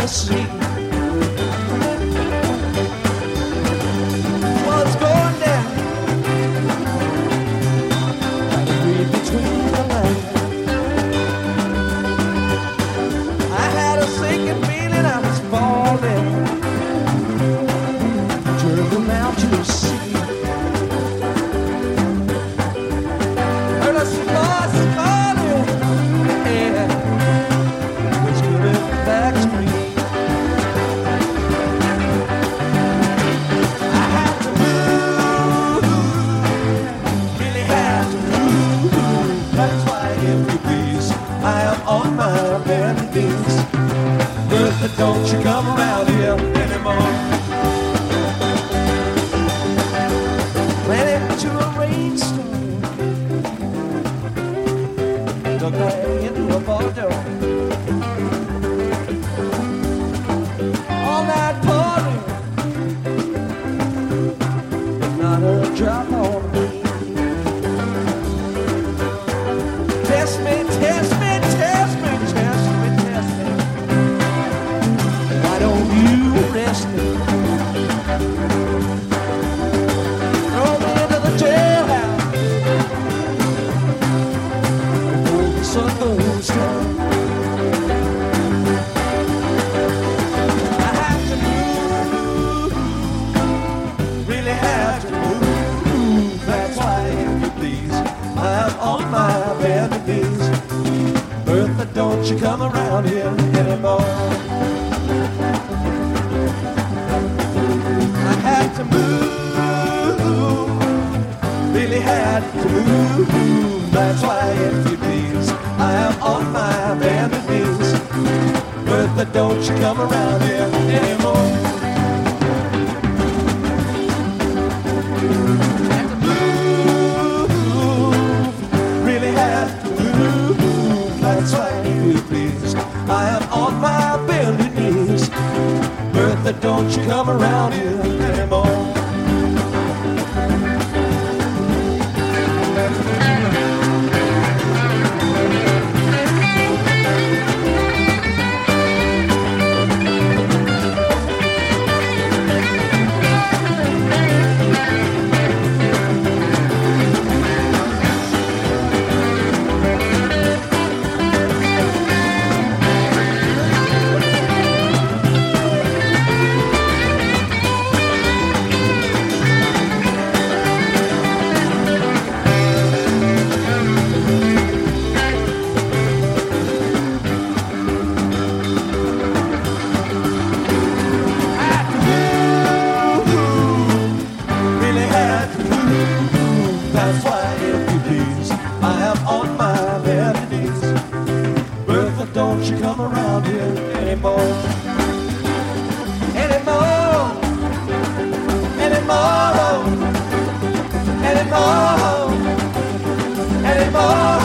see what's going down. Gotta read between the lines. I had a sinking feeling I was falling. Turned them out to sea. Heard a voice calling, yeah, whispering back to me. I had to move, really had to move. That's why, if you please, I am on my bended knees. Bertha, don't you come around here anymore. Ran into a rainstorm, took her into a bar door. All night pouring, but not a drop on me. Test me, test me, test me, test me, test me. Why don't you arrest me? Throw me into the jailhouse before the sun goes down. I have to move, really have to move. That's why, if you please, I'm on my bended knees. Bertha, don't you come around here anymore. I had to move, really had to move. That's why, if you please, I am on my bended knees. Bertha, don't you come around here anymore. Had to move, really had to move. That's why, if you please, I am on my bended knees. Bertha, don't you come around here anymore. That's why, if you please, I am on my bended knees. Bertha, don't you come around here anymore. Anymore, anymore, anymore, anymore.